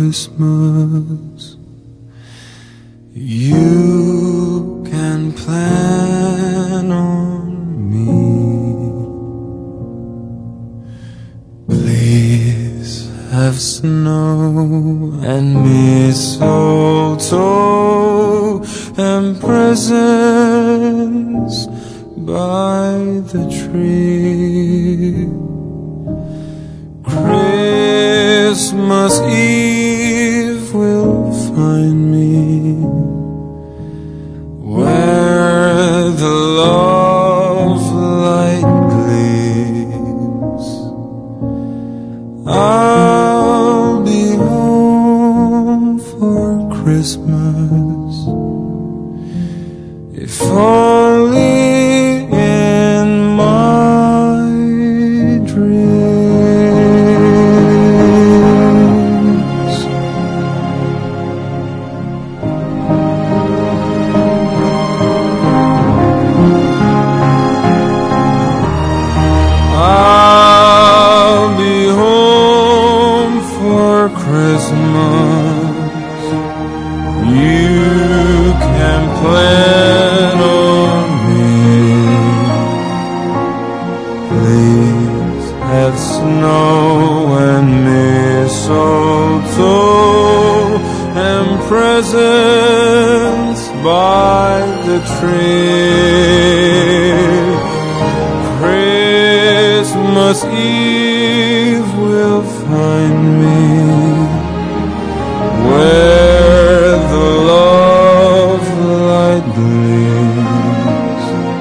Christmas. You can plan on me. Please have snow and mistletoe and presents by the tree. Christmas Eve will find me where the love light gleams. I'll be home for Christmas, if only in my dreams. I'll be home for Christmas. You can plan on me. Please have snow and mistletoe and presents by the tree. Christmas Eve will find me where the love light gleams.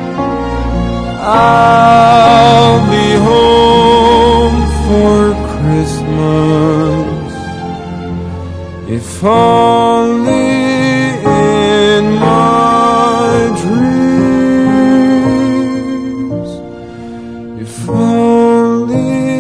I'll be home for Christmas, if only in my dreams, if only